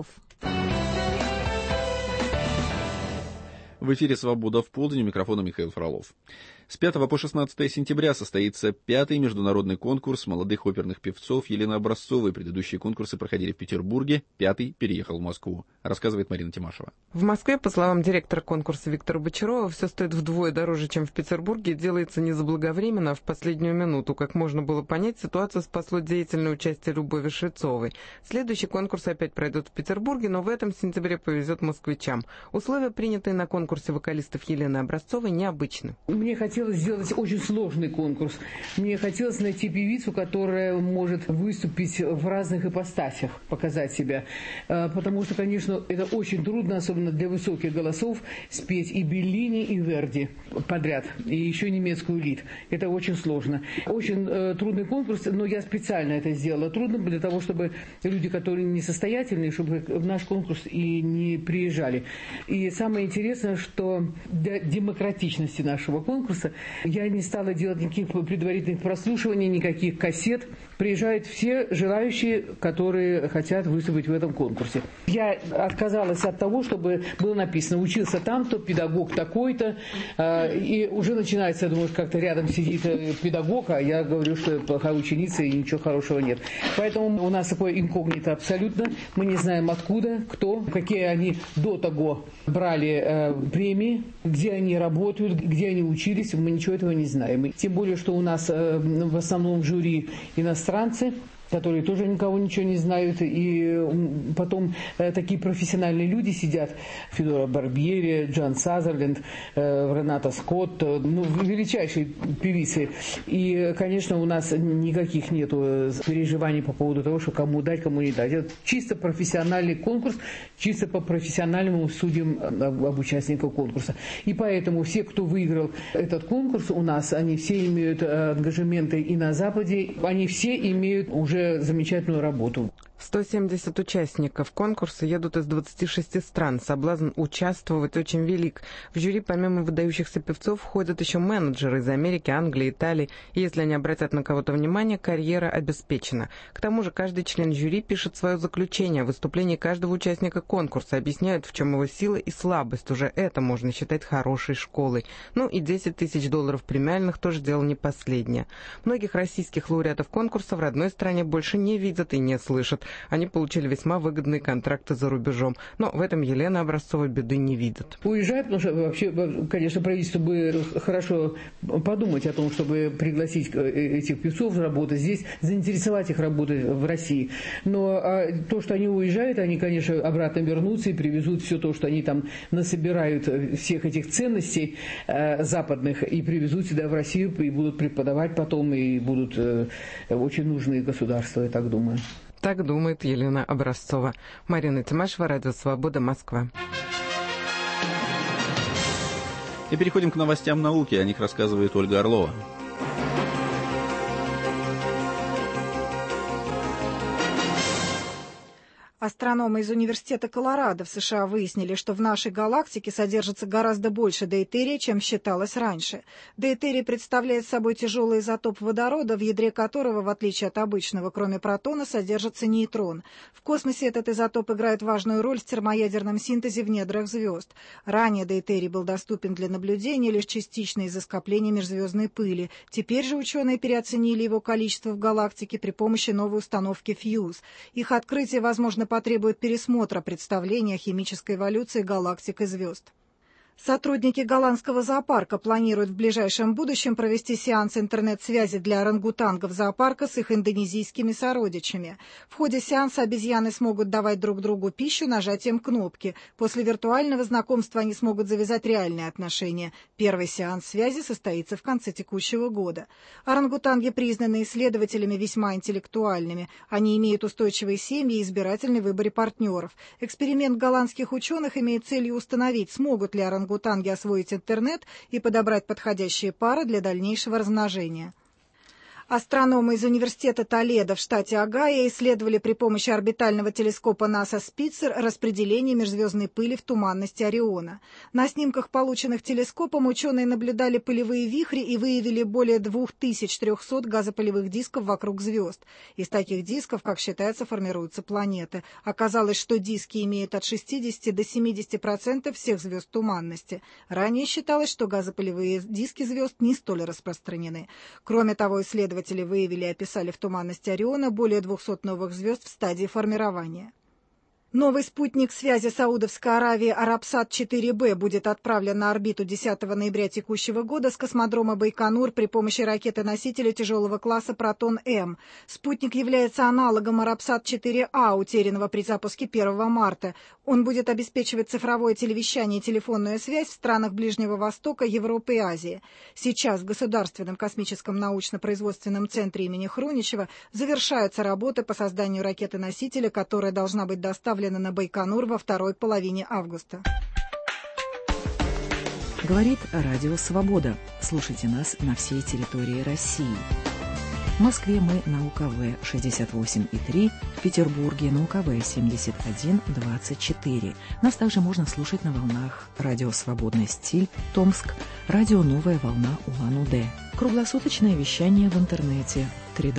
В эфире «Свобода в полдень», у микрофона Михаил Фролов. С 5 по 16 сентября состоится 5-й международный конкурс молодых оперных певцов Елены Образцовой. Предыдущие конкурсы проходили в Петербурге, 5-й переехал в Москву. Рассказывает Марина Тимашева. В Москве, по словам директора конкурса Виктора Бочарова, все стоит вдвое дороже, чем в Петербурге, и делается не заблаговременно, а в последнюю минуту. Как можно было понять, ситуацию спасло деятельное участие Любови Швецовой. Следующий конкурс опять пройдет в Петербурге, но в этом сентябре повезет москвичам. Условия, принятые на конкурсе вокалистов Елены Образцовой, необычны. Мне хотелось сделать очень сложный конкурс. Мне хотелось найти певицу, которая может выступить в разных ипостасях, показать себя. Потому что, конечно, это очень трудно, особенно для высоких голосов, спеть и Беллини, и Верди подряд, и еще немецкую лид. Это очень сложно. Очень трудный конкурс, но я специально это сделала. Трудно для того, чтобы люди, которые несостоятельные, чтобы в наш конкурс и не приезжали. И самое интересное, что для демократичности нашего конкурса я не стала делать никаких предварительных прослушиваний, никаких кассет. Приезжают все желающие, которые хотят выступить в этом конкурсе. Я отказалась от того, чтобы было написано «учился там-то, педагог такой-то». И уже начинается, я думаю, как-то рядом сидит педагог, а я говорю, что я плохая ученица и ничего хорошего нет. Поэтому у нас такое инкогнито абсолютно. Мы не знаем откуда, кто, какие они до того брали премии, где они работают, где они учились. Мы ничего этого не знаем. Тем более, что у нас в основном в жюри иностранцы, которые тоже никого ничего не знают, и потом такие профессиональные люди сидят, Федора Барбьери, Джон Сазерленд, Рената Скотт, величайшие певицы. И, конечно, у нас никаких нету переживаний по поводу того, что кому дать, кому не дать. Это чисто профессиональный конкурс, чисто по профессиональному судьям об участниках конкурса. И поэтому все, кто выиграл этот конкурс у нас, они все имеют ангажементы и на Западе, они все имеют уже замечательную работу. 170 участников конкурса едут из 26 стран. Соблазн участвовать очень велик. В жюри помимо выдающихся певцов входят еще менеджеры из Америки, Англии, Италии. И если они обратят на кого-то внимание, карьера обеспечена. К тому же каждый член жюри пишет свое заключение о выступлении каждого участника конкурса, объясняют, в чем его сила и слабость. Уже это можно считать хорошей школой. Ну и $10 тысяч премиальных тоже дело не последнее. Многих российских лауреатов конкурса в родной стране больше не видят и не слышат. Они получили весьма выгодные контракты за рубежом. Но в этом Елена Образцова беды не видит. Уезжают, потому что вообще, конечно, правительство бы хорошо подумать о том, чтобы пригласить этих певцов работать здесь, заинтересовать их работать в России. Но то, что они уезжают, они, конечно, обратно вернутся и привезут все то, что они там насобирают, всех этих ценностей западных, и привезут сюда в Россию, и будут преподавать потом, и будут очень нужны государству, я так думаю. Так думает Елена Образцова. Марина Тимашева, Радио Свобода, Москва. И переходим к новостям науки. О них рассказывает Ольга Орлова. Астрономы из Университета Колорадо в США выяснили, что в нашей галактике содержится гораздо больше дейтерия, чем считалось раньше. Дейтерий представляет собой тяжелый изотоп водорода, в ядре которого, в отличие от обычного, кроме протона, содержится нейтрон. В космосе этот изотоп играет важную роль в термоядерном синтезе в недрах звезд. Ранее дейтерий был доступен для наблюдения лишь частично из-за скопления межзвездной пыли. Теперь же ученые переоценили его количество в галактике при помощи новой установки FUSE. Их открытие, возможно, потребует пересмотра представления о химической эволюции галактик и звезд. Сотрудники голландского зоопарка планируют в ближайшем будущем провести сеанс интернет-связи для орангутангов зоопарка с их индонезийскими сородичами. В ходе сеанса обезьяны смогут давать друг другу пищу нажатием кнопки. После виртуального знакомства они смогут завязать реальные отношения. Первый сеанс связи состоится в конце текущего года. Орангутанги признаны исследователями весьма интеллектуальными. Они имеют устойчивые семьи и избирательный в выборе партнеров. Эксперимент голландских ученых имеет целью установить, смогут ли орангутанги освоить интернет и подобрать подходящие пары для дальнейшего размножения. Астрономы из университета Толедо в штате Огайо исследовали при помощи орбитального телескопа НАСА Спитцер распределение межзвездной пыли в туманности Ориона. На снимках, полученных телескопом, ученые наблюдали пылевые вихри и выявили более 2300 газопылевых дисков вокруг звезд. Из таких дисков, как считается, формируются планеты. Оказалось, что диски имеют от 60 до 70% всех звезд туманности. Ранее считалось, что газопылевые диски звезд не столь распространены. Кроме того, исследователи выявили и описали в туманности Ориона более 200 новых звезд в стадии формирования. Новый спутник связи Саудовской Аравии Арабсат-4Б будет отправлен на орбиту 10 ноября текущего года с космодрома Байконур при помощи ракеты-носителя тяжелого класса «Протон-М». Спутник является аналогом Арабсат-4А, утерянного при запуске 1 марта. Он будет обеспечивать цифровое телевещание и телефонную связь в странах Ближнего Востока, Европы и Азии. Сейчас в Государственном космическом научно-производственном центре имени Хруничева завершаются работы по созданию ракеты-носителя, которая должна быть доставлена на Байконур во второй половине августа. Говорит Радио Свобода. Слушайте нас на всей территории России. В Москве мы на УКВ 68,3, в Петербурге на УКВ 71,24. Нас также можно слушать на волнах Радио Свободный стиль, Томск, Радио Новая волна Улан-Удэ. Круглосуточное вещание в интернете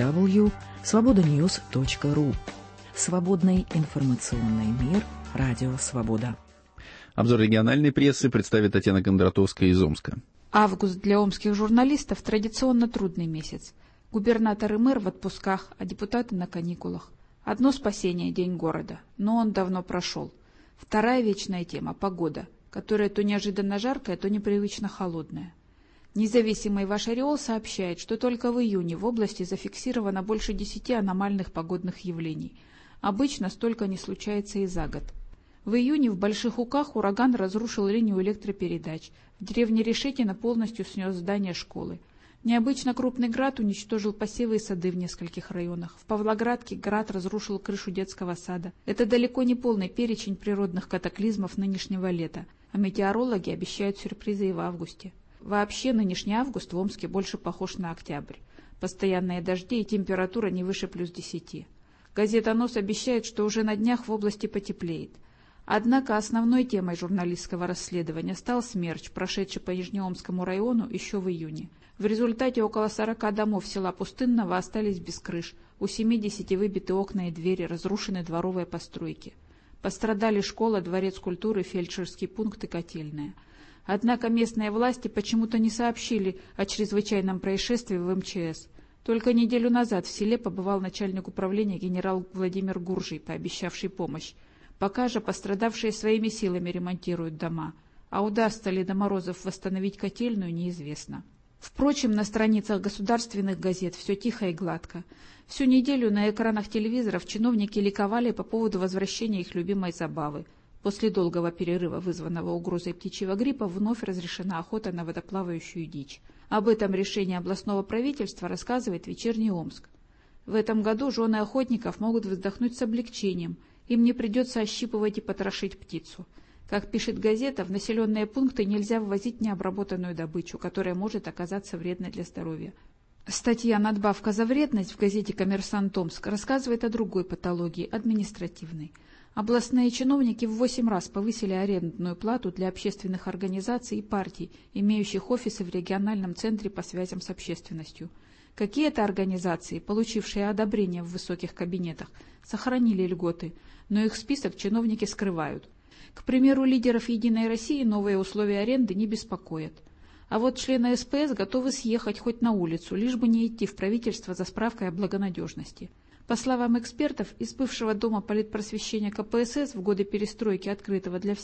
www.svobodanews.ru. Свободный информационный мир. Радио Свобода. Обзор региональной прессы представит Татьяна Кондратовская из Омска. Август для омских журналистов традиционно трудный месяц. Губернатор и мэр в отпусках, а депутаты на каникулах. Одно спасение – День города, но он давно прошел. Вторая вечная тема – погода, которая то неожиданно жаркая, то непривычно холодная. Независимый ваш Ореол сообщает, что только в июне в области зафиксировано больше 10 аномальных погодных явлений. Обычно столько не случается и за год. В июне в Больших Уках ураган разрушил линию электропередач. В деревне Решетино полностью снес здание школы. Необычно крупный град уничтожил посевы и сады в нескольких районах. В Павлоградке град разрушил крышу детского сада. Это далеко не полный перечень природных катаклизмов нынешнего лета, а метеорологи обещают сюрпризы и в августе. Вообще нынешний август в Омске больше похож на октябрь. Постоянные дожди и температура не выше плюс 10. Газета «Нос» обещает, что уже на днях в области потеплеет. Однако основной темой журналистского расследования стал смерч, прошедший по Нижнеомскому району еще в июне. В результате около 40 домов села Пустынного остались без крыш, у 70 выбиты окна и двери, разрушены дворовые постройки. Пострадали школа, дворец культуры, фельдшерский пункт и котельная. Однако местные власти почему-то не сообщили о чрезвычайном происшествии в МЧС. Только неделю назад в селе побывал начальник управления генерал Владимир Гуржий, пообещавший помощь. Пока же пострадавшие своими силами ремонтируют дома. А удастся ли до морозов восстановить котельную, неизвестно. Впрочем, на страницах государственных газет все тихо и гладко. Всю неделю на экранах телевизоров чиновники ликовали по поводу возвращения их любимой забавы. После долгого перерыва, вызванного угрозой птичьего гриппа, вновь разрешена охота на водоплавающую дичь. Об этом решении областного правительства рассказывает «Вечерний Омск». В этом году жены охотников могут вздохнуть с облегчением. Им не придется ощипывать и потрошить птицу. Как пишет газета, в населенные пункты нельзя ввозить необработанную добычу, которая может оказаться вредной для здоровья. Статья «Надбавка за вредность» в газете «Коммерсант Омск» рассказывает о другой патологии – административной. Областные чиновники в 8 раз повысили арендную плату для общественных организаций и партий, имеющих офисы в региональном центре по связям с общественностью. Какие-то организации, получившие одобрение в высоких кабинетах, сохранили льготы, но их список чиновники скрывают. К примеру, лидеров «Единой России» новые условия аренды не беспокоят. А вот члены СПС готовы съехать хоть на улицу, лишь бы не идти в правительство за справкой о благонадежности. По словам экспертов, из бывшего дома политпросвещения КПСС в годы перестройки, открытого для всех,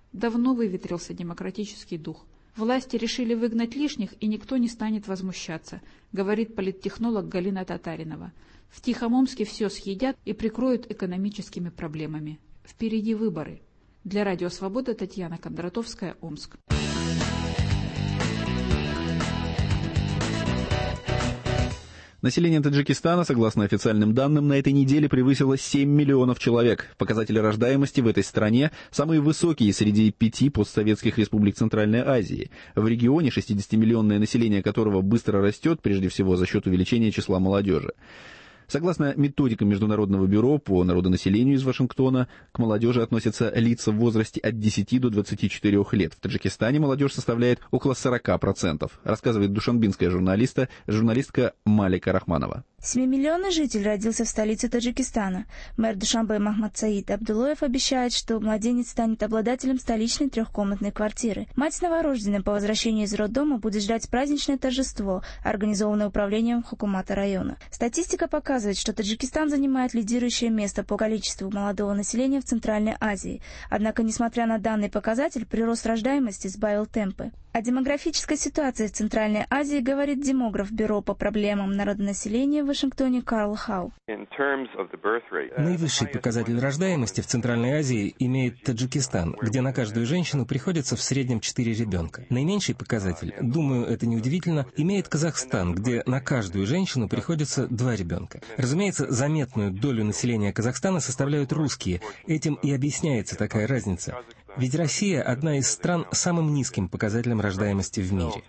Давно выветрился демократический дух. Власти решили выгнать лишних, и никто не станет возмущаться, говорит политтехнолог Галина Татаринова. В Тихом Омске все съедят и прикроют экономическими проблемами. Впереди выборы. Для Радио Свобода Татьяна Кондратовская, Омск. Население Таджикистана, согласно официальным данным, на этой неделе превысило 7 миллионов человек. Показатели рождаемости в этой стране самые высокие среди 5 постсоветских республик Центральной Азии. В регионе 60-миллионное население которого быстро растет, прежде всего за счет увеличения числа молодежи. Согласно методикам Международного бюро по народонаселению из Вашингтона, к молодежи относятся лица в возрасте от 10 до 24 лет. В Таджикистане молодежь составляет около 40%, рассказывает душанбинская журналистка Малика Рахманова. 7-миллионный житель родился в столице Таджикистана. Мэр Душанбе Махмад Саид Абдулоев обещает, что младенец станет обладателем столичной 3-комнатной квартиры. Мать новорожденной по возвращении из роддома будет ждать праздничное торжество, организованное управлением Хукумата района. Статистика показывает, что Таджикистан занимает лидирующее место по количеству молодого населения в Центральной Азии. Однако, несмотря на данный показатель, прирост рождаемости сбавил темпы. О демографической ситуации в Центральной Азии говорит демограф Бюро по проблемам народонаселения в Вашингтоне Карл Хау. Наивысший показатель рождаемости в Центральной Азии имеет Таджикистан, где на каждую женщину приходится в среднем 4 ребенка. Наименьший показатель, думаю, это неудивительно, имеет Казахстан, где на каждую женщину приходится 2 ребенка. Разумеется, заметную долю населения Казахстана составляют русские. Этим и объясняется такая разница. Ведь Россия – одна из стран с самым низким показателем рождаемости в мире.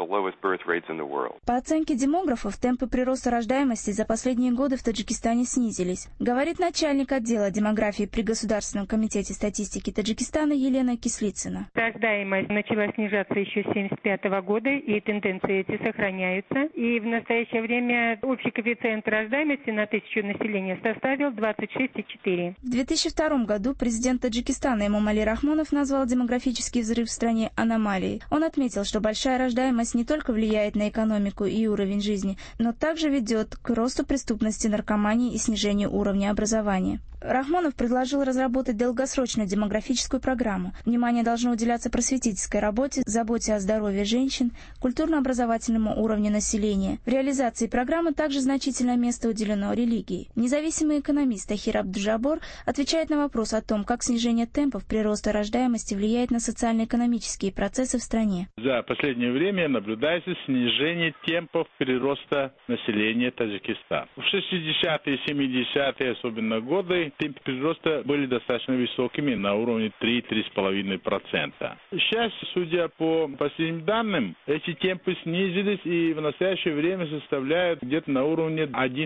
По оценке демографов, темпы прироста рождаемости за последние годы в Таджикистане снизились, говорит начальник отдела демографии при Государственном комитете статистики Таджикистана Елена Кислицына. Рождаемость начала снижаться еще с 1975 года, и тенденции эти сохраняются. И в настоящее время общий коэффициент рождаемости на 1000 населения составил 26,4. В 2002 году президент Таджикистана Эмомали Рахмонов назвал демографический взрыв в стране аномалией. Он отметил, что большая рождаемость не только влияет на экономику и уровень жизни, но также ведет к росту преступности, наркомании и снижению уровня образования. Рахмонов предложил разработать долгосрочную демографическую программу. Внимание должно уделяться просветительской работе, заботе о здоровье женщин, культурно-образовательному уровню населения. В реализации программы также значительное место уделено религии. Независимый экономист Тахир Абдужабор отвечает на вопрос о том, как снижение темпов прироста рождаемости влияет на социально-экономические процессы в стране. За последнее время наблюдается снижение темпов прироста населения Таджикистана. В 60-е и 70-е особенно годы темпы прироста были достаточно высокими, на уровне 3-3,5%. Сейчас, судя по последним данным, эти темпы снизились и в настоящее время составляют где-то на уровне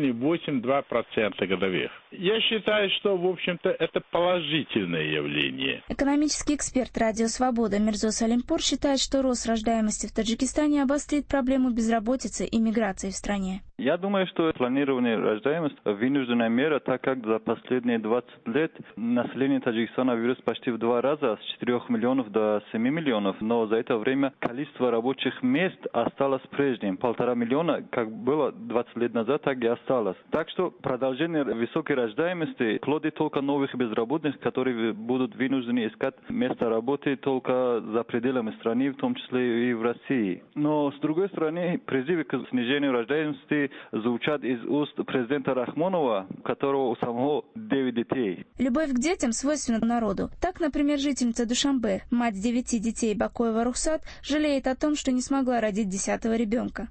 1,8-2% годовых. Я считаю, что, в общем-то, это положительное явление. Экономический эксперт «Радио Свобода» Мирзо Салимпур считает, что рост рождаемости в Таджикистане обострит проблему безработицы и миграции в стране. Я думаю, что планирование рождаемости вынужденная мера, так как за последние 20 лет население Таджикистана выросло почти в 2 раза, с 4 миллионов до 7 миллионов, но за это время количество рабочих мест осталось прежним. 1,5 миллиона, как было 20 лет назад, так и осталось. Так что продолжение высокой рождаемости плодит только новых безработных, которые будут вынуждены искать место работы только за пределами страны, в том числе и в России. Но, с другой стороны, призывы к снижению рождаемости звучат из уст президента Рахмонова, у которого у самого 9 детей. Любовь к детям свойственна народу. Так, например, жительница Душанбе, мать 9 детей Бакоева Рухсат, жалеет о том, что не смогла родить 10-го ребенка.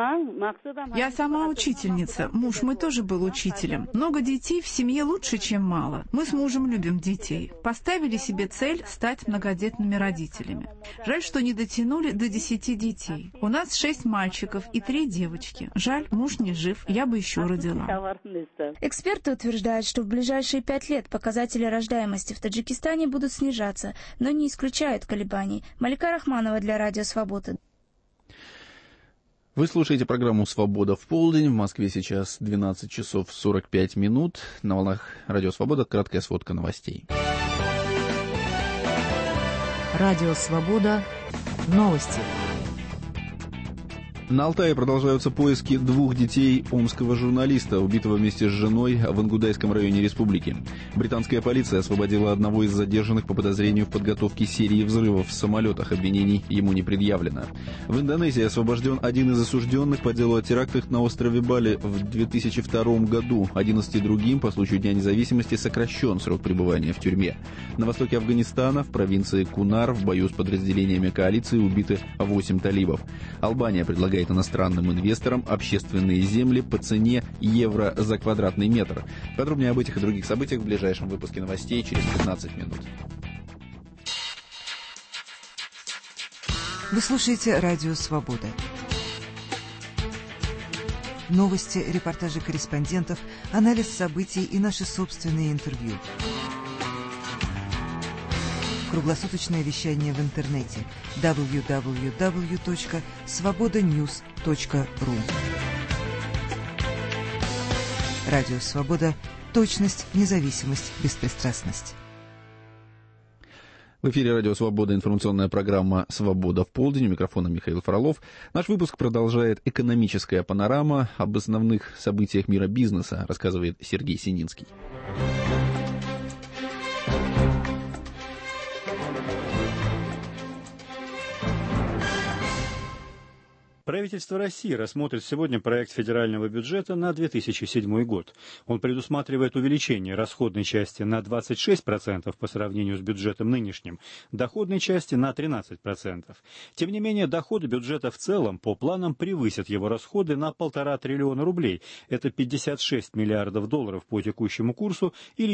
Я сама учительница. Муж мой тоже был учителем. Много детей в семье лучше, чем мало. Мы с мужем любим детей. Поставили себе цель стать многодетными родителями. Жаль, что не дотянули до 10 детей. У нас 6 мальчиков и 3 девочки. Жаль, муж не жив, я бы еще родила. Эксперты утверждают, что в ближайшие 5 лет показатели рождаемости в Таджикистане будут снижаться, но не исключают колебаний. Малика Рахманова для Радио Свобода. Вы слушаете программу «Свобода в полдень». В Москве сейчас 12 часов 45 минут. На волнах Радио Свобода краткая сводка новостей. Радио Свобода. Новости. На Алтае продолжаются поиски двух детей омского журналиста, убитого вместе с женой в Ингудайском районе республики. Британская полиция освободила одного из задержанных по подозрению в подготовке серии взрывов в самолетах. Обвинений ему не предъявлено. В Индонезии освобожден один из осужденных по делу о терактах на острове Бали в 2002 году. 11 другим по случаю Дня независимости сокращен срок пребывания в тюрьме. На востоке Афганистана, в провинции Кунар, в бою с подразделениями коалиции убиты 8 талибов. Албания предлагает иностранным инвесторам общественные земли по цене евро за квадратный метр. Подробнее об этих и других событиях в ближайшем выпуске новостей через 15 минут. Вы слушаете «Радио Свобода». Новости, репортажи корреспондентов, анализ событий и наши собственные интервью. Круглосуточное вещание в интернете www.svobodanews.ru. Радио Свобода. Точность, независимость, беспристрастность. В эфире «Радио Свобода», информационная программа «Свобода в полдень». У микрофона Михаил Фролов. Наш выпуск продолжает «Экономическая панорама». Об основных событиях мира бизнеса рассказывает Сергей Сининский. Правительство России рассмотрит сегодня проект федерального бюджета на 2007 год. Он предусматривает увеличение расходной части на 26% по сравнению с бюджетом нынешним, доходной части на 13%. Тем не менее, доходы бюджета в целом по планам превысят его расходы на 1,5 триллиона рублей. Это 56 миллиардов долларов по текущему курсу или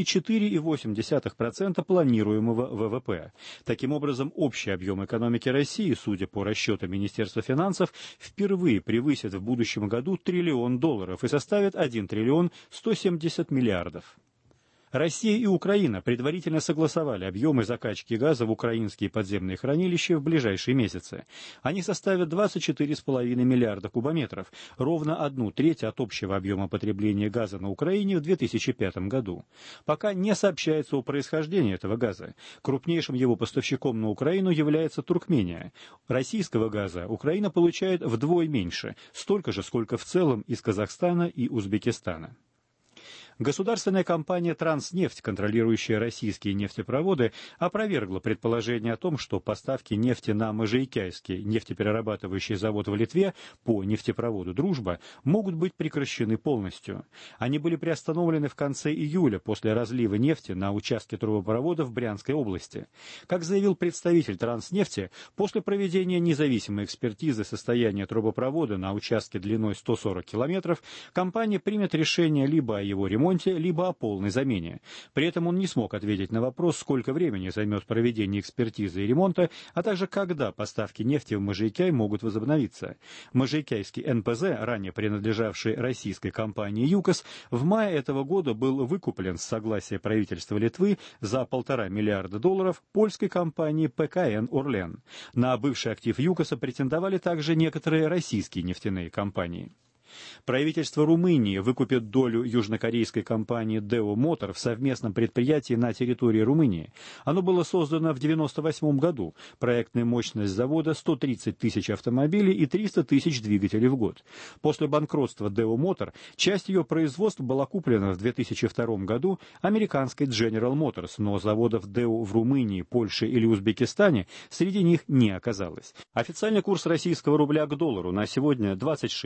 4,8% планируемого ВВП. Таким образом, общий объем экономики России, судя по расчетам Министерства финансов, впервые превысит в будущем году $1 триллион и составит 1 триллион 170 миллиардов. Россия и Украина предварительно согласовали объемы закачки газа в украинские подземные хранилища в ближайшие месяцы. Они составят 24,5 миллиарда кубометров, ровно 1/3 от общего объема потребления газа на Украине в 2005 году. Пока не сообщается о происхождении этого газа. Крупнейшим его поставщиком на Украину является Туркмения. Российского газа Украина получает вдвое меньше, столько же, сколько в целом из Казахстана и Узбекистана. Государственная компания «Транснефть», контролирующая российские нефтепроводы, опровергла предположение о том, что поставки нефти на Можайкяйский нефтеперерабатывающий завод в Литве по нефтепроводу «Дружба» могут быть прекращены полностью. Они были приостановлены в конце июля после разлива нефти на участке трубопровода в Брянской области. Как заявил представитель «Транснефти», после проведения независимой экспертизы состояния трубопровода на участке длиной 140 километров, компания примет решение либо о его ремонте, либо о полной замене. При этом он не смог ответить на вопрос, сколько времени займет проведение экспертизы и ремонта, а также когда поставки нефти в Можайкяй могут возобновиться. Можайкяйский НПЗ, ранее принадлежавший российской компании «ЮКОС», в мае этого года был выкуплен с согласия правительства Литвы за $1,5 миллиарда польской компании ПКН «Орлен». На бывший актив ЮКОСа претендовали также некоторые российские нефтяные компании. Правительство Румынии выкупит долю южнокорейской компании Deo Motor в совместном предприятии на территории Румынии. Оно было создано в 1998 году. Проектная мощность завода 130 тысяч автомобилей и 300 тысяч двигателей в год. После банкротства Deo Motor часть ее производства была куплена в 2002 году американской General Motors, но заводов Deo в Румынии, Польше или Узбекистане среди них не оказалось. Официальный курс российского рубля к доллару на сегодня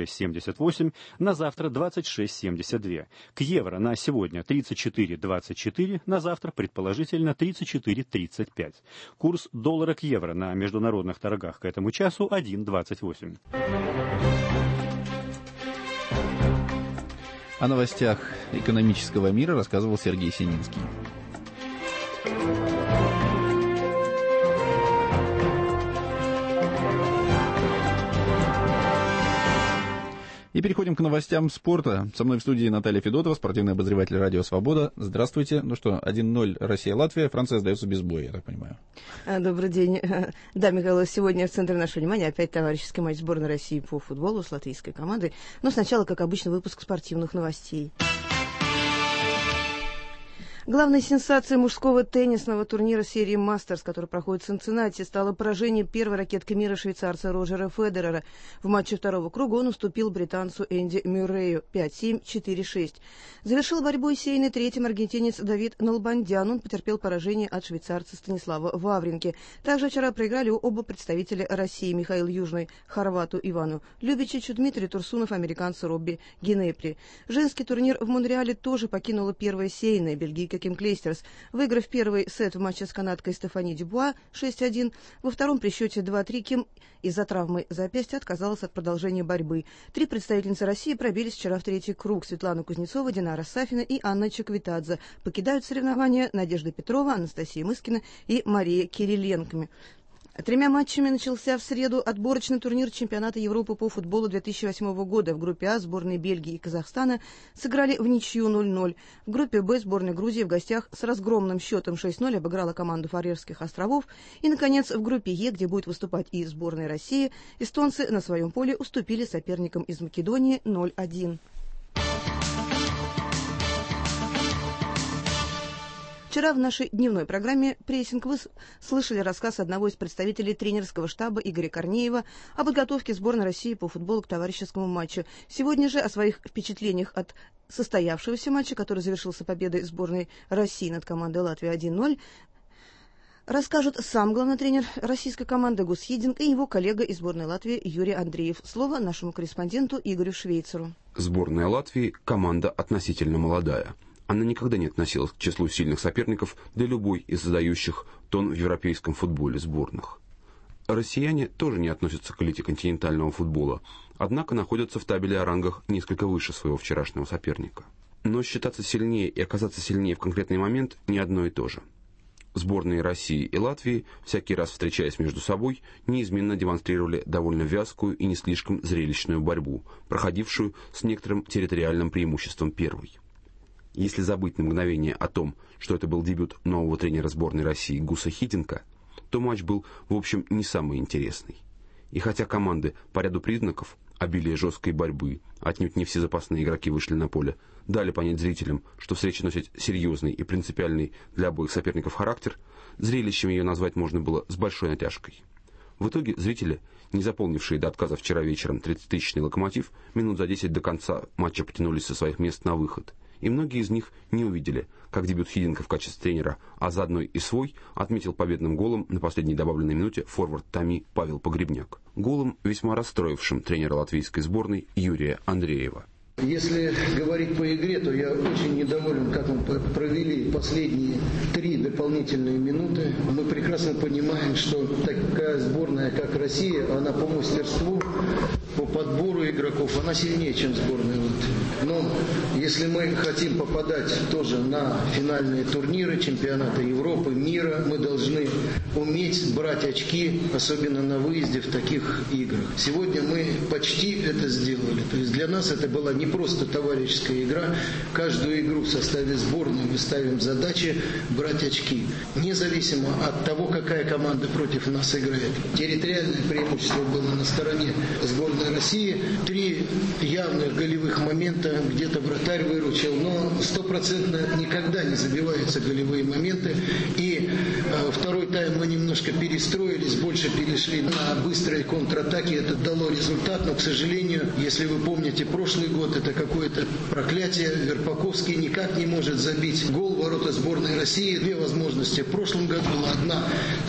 26,78, на завтра 26,72. К евро на сегодня 34,24, на завтра предположительно 34,35. Курс доллара к евро на международных торгах к этому часу 1,28. О новостях экономического мира рассказывал Сергей Сининский. И переходим к новостям спорта. Со мной в студии Наталья Федотова, спортивный обозреватель «Радио Свобода». Здравствуйте. Ну что, 1-0 Россия-Латвия. Франция сдается без боя, я так понимаю. Добрый день. Да, Михаил, сегодня в центре нашего внимания опять товарищеский матч сборной России по футболу с латвийской командой. Но сначала, как обычно, выпуск спортивных новостей. Главной сенсацией мужского теннисного турнира серии «Мастерс», который проходит в Цинциннати, стало поражение первой ракетки мира швейцарца Роджера Федерера. В матче второго круга он уступил британцу Энди Мюррею 5-7, 4-6. Завершил борьбу сеянный третьим аргентинец Давид Налбандян. Он потерпел поражение от швейцарца Станислава Вавринки. Также вчера проиграли оба представителя России: Михаил Южный хорвату Ивану Любичичу, Дмитрий Турсунов американцу Робби Гинепри. Женский турнир в Монреале тоже покинула первая сеянная бельгийка Ким Клейстерс, выиграв первый сет в матче с канадкой Стефани Дюбуа 6-1. Во втором при счете 2-3 Ким из-за травмы запястья отказалась от продолжения борьбы. Три представительницы России пробились вчера в третий круг: Светлана Кузнецова, Динара Сафина и Анна Чеквитадзе. Покидают соревнования Надежда Петрова, Анастасия Мыскина и Мария Кириленко. Тремя матчами начался в среду отборочный турнир чемпионата Европы по футболу 2008 года. В группе А сборные Бельгии и Казахстана сыграли в ничью 0-0. В группе Б сборная Грузии в гостях с разгромным счетом 6-0 обыграла команду Фарерских островов. И, наконец, в группе Е, где будет выступать и сборная России, эстонцы на своем поле уступили соперникам из Македонии 0-1. Вчера в нашей дневной программе «Прессинг» вы слышали рассказ одного из представителей тренерского штаба Игоря Корнеева о подготовке сборной России по футболу к товарищескому матчу. Сегодня же о своих впечатлениях от состоявшегося матча, который завершился победой сборной России над командой Латвии 1-0, расскажут сам главный тренер российской команды Гус Хидинг и его коллега из сборной Латвии Юрий Андреев. Слово нашему корреспонденту Игорю Швейцеру. Сборная Латвии – команда относительно молодая. Она никогда не относилась к числу сильных соперников для любой из задающих тон в европейском футболе сборных. Россияне тоже не относятся к элите континентального футбола, однако находятся в табеле о рангах несколько выше своего вчерашнего соперника. Но считаться сильнее и оказаться сильнее в конкретный момент не одно и то же. Сборные России и Латвии, всякий раз встречаясь между собой, неизменно демонстрировали довольно вязкую и не слишком зрелищную борьбу, проходившую с некоторым территориальным преимуществом первой. Если забыть на мгновение о том, что это был дебют нового тренера сборной России Гуса Хидинга, то матч был, в общем, не самый интересный. И хотя команды по ряду признаков, обилие жесткой борьбы, отнюдь не все запасные игроки вышли на поле, дали понять зрителям, что встреча носит серьезный и принципиальный для обоих соперников характер, зрелищем ее назвать можно было с большой натяжкой. В итоге зрители, не заполнившие до отказа вчера вечером 30-тысячный «Локомотив», минут за 10 до конца матча потянулись со своих мест на выход. И многие из них не увидели, как дебют Хидинга в качестве тренера, а заодно и свой, отметил победным голом на последней добавленной минуте форвард ТАМИ Павел Погребняк. Голом, весьма расстроившим тренера латвийской сборной Юрия Андреева. Если говорить по игре, то я очень недоволен, как мы провели последние 3 дополнительные минуты. Мы прекрасно понимаем, что такая сборная, как Россия, она по мастерству, по подбору игроков, она сильнее, чем сборная Латвии. Но если мы хотим попадать тоже на финальные турниры чемпионата Европы, мира, мы должны уметь брать очки, особенно на выезде в таких играх. Сегодня мы почти это сделали. То есть для нас это была не просто товарищеская игра. Каждую игру в составе сборной мы ставим задачи брать очки. Независимо от того, какая команда против нас играет. Территориальное преимущество было на стороне сборной России. 3 явных голевых момента, где-то вратарь выручил, но 100% никогда не забиваются голевые моменты. И второй тайм мы немножко перестроились, больше перешли на быстрые контратаки. Это дало результат, но, к сожалению, если вы помните прошлый год, это какое-то проклятие. Верпаковский никак не может забить гол в ворота сборной России. 2 возможности в прошлом году была, одна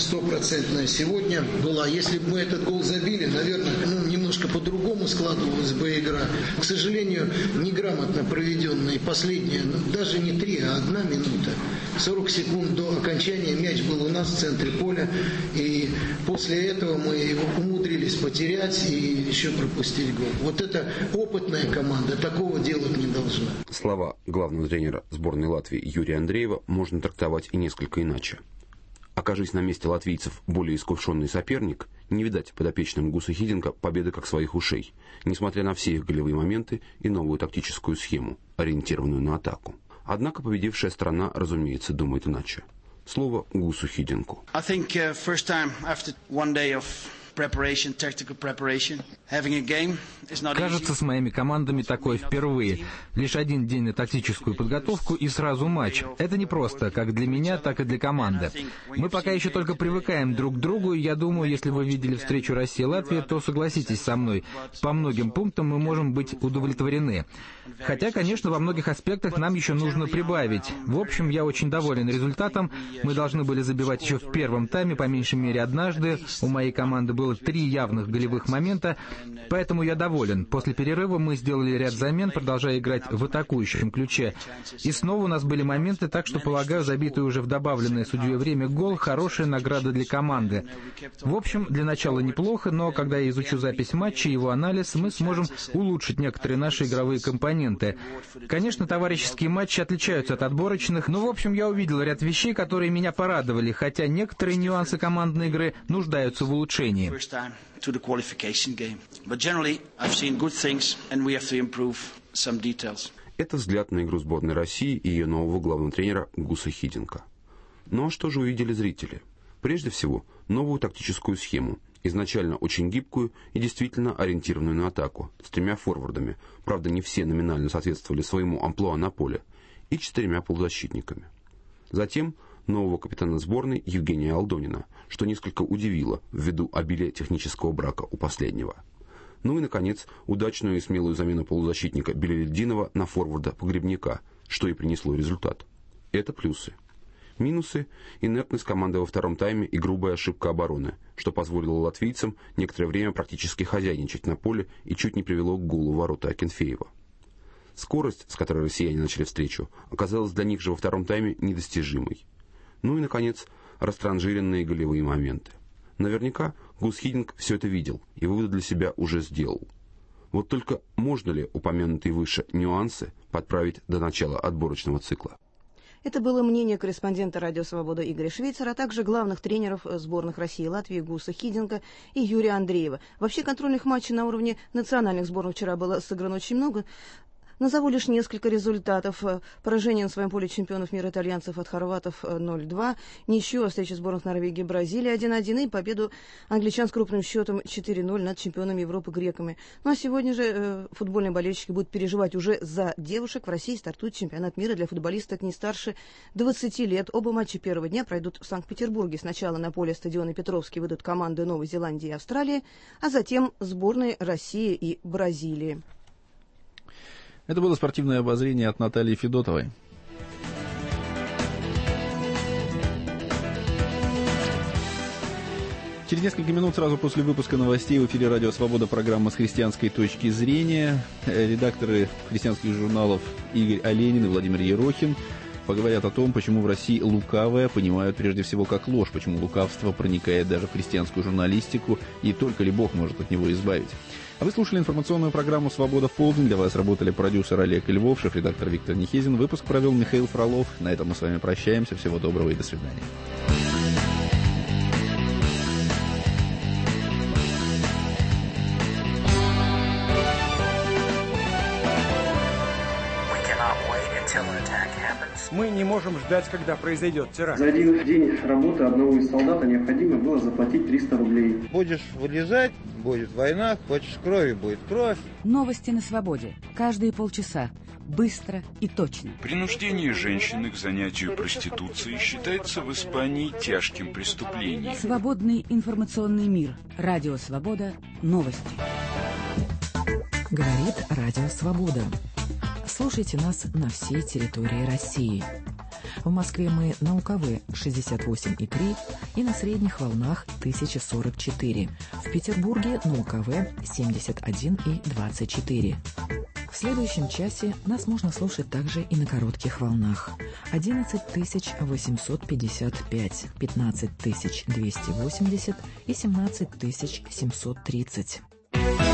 100%. Сегодня была. Если бы мы этот гол забили, наверное, немножко по-другому складывалась бы игра. К сожалению, неграмотно проведенная. Последняя, даже не 3, а 1 минута. 40 секунд до окончания мяч был у нас в центре поля. И после этого мы его умудрились потерять и еще пропустить гол. Вот это опытная команда. Такого делать не должна. Слова главного тренера сборной Латвии Юрия Андреева можно трактовать и несколько иначе. Окажись на месте латвийцев более искушенный соперник, не видать подопечным Гуса Хидинга победы как своих ушей, несмотря на все их голевые моменты и новую тактическую схему, ориентированную на атаку. Однако победившая страна, разумеется, думает иначе. Слово Гусу Хидингу. Preparation, tactical preparation, having a game Кажется, с моими командами такое впервые. Лишь один день на тактическую подготовку и сразу матч. Это не просто, как для меня, так и для команды. Мы пока еще только привыкаем друг к другу, и я думаю, если вы видели встречу Россия-Латвия, то согласитесь со мной. По многим пунктам мы можем быть удовлетворены. Хотя, конечно, во многих аспектах нам еще нужно прибавить. В общем, я очень доволен результатом. Мы должны были забивать еще в первом тайме, по меньшей мере однажды. У моей команды было 3 явных голевых момента, поэтому я доволен. После перерыва мы сделали ряд замен, продолжая играть в атакующем ключе. И снова у нас были моменты, так что, полагаю, забитый уже в добавленное судьей время гол — хорошая награда для команды. В общем, для начала неплохо, но когда я изучу запись матча и его анализ, мы сможем улучшить некоторые наши игровые компоненты. Конечно, товарищеские матчи отличаются от отборочных, но, в общем, я увидел ряд вещей, которые меня порадовали, хотя некоторые нюансы командной игры нуждаются в улучшении. Это взгляд на игру сборной России и ее нового главного тренера Гуса Хидинка. Ну а что же увидели зрители? Прежде всего, новую тактическую схему, изначально очень гибкую и действительно ориентированную на атаку, с 3 форвардами, правда не все номинально соответствовали своему амплуа на поле, и 4 полузащитниками. Затем нового капитана сборной Евгения Алдонина, что несколько удивило ввиду обилия технического брака у последнего. Ну и, наконец, удачную и смелую замену полузащитника Белялетдинова на форварда Погребняка, что и принесло результат. Это плюсы. Минусы – инертность команды во втором тайме и грубая ошибка обороны, что позволило латвийцам некоторое время практически хозяйничать на поле и чуть не привело к голу ворота Акинфеева. Скорость, с которой россияне начали встречу, оказалась для них же во втором тайме недостижимой. Ну и, наконец, растранжиренные голевые моменты. Наверняка Гус Хидинк все это видел и выводы для себя уже сделал. Вот только можно ли упомянутые выше нюансы подправить до начала отборочного цикла? Это было мнение корреспондента «Радио Свобода» Игоря Швейцера, а также главных тренеров сборных России и Латвии Гуса Хидинка и Юрия Андреева. Вообще контрольных матчей на уровне национальных сборных вчера было сыграно очень много. Назову лишь несколько результатов. Поражение на своем поле чемпионов мира итальянцев от хорватов 0-2, ничью, встреча сборных Норвегии и Бразилии 1-1 и победу англичан с крупным счетом 4-0 над чемпионами Европы греками. Ну а сегодня же футбольные болельщики будут переживать уже за девушек. В России стартует чемпионат мира для футболисток не старше 20 лет. Оба матча первого дня пройдут в Санкт-Петербурге. Сначала на поле стадиона Петровский выйдут команды Новой Зеландии и Австралии, а затем сборные России и Бразилии. Это было спортивное обозрение от Натальи Федотовой. Через несколько минут, сразу после выпуска новостей, в эфире «Радио Свобода» программа «С христианской точки зрения». Редакторы христианских журналов Игорь Оленин и Владимир Ерохин поговорят о том, почему в России лукавое понимают прежде всего как ложь, почему лукавство проникает даже в христианскую журналистику, и только ли Бог может от него избавить. А вы слушали информационную программу «Свобода в полдень». Для вас работали продюсер Олег Львов, шеф-редактор Виктор Нехизин. Выпуск провел Михаил Фролов. На этом мы с вами прощаемся. Всего доброго и до свидания. Мы не можем ждать, когда произойдет теракт. За один день работы одного из солдат необходимо было заплатить 300 рублей. Будешь вылезать, будет война, хочешь крови, будет кровь. Новости на свободе. Каждые полчаса. Быстро и точно. Принуждение женщины к занятию проституцией считается в Испании тяжким преступлением. Свободный информационный мир. Радио Свобода. Новости. Говорит Радио Свобода. Слушайте нас на всей территории России. В Москве мы на УКВ 68,3 и на средних волнах 1044. В Петербурге на УКВ 71,24. В следующем часе нас можно слушать также и на коротких волнах. 11855, 15280 и 17730.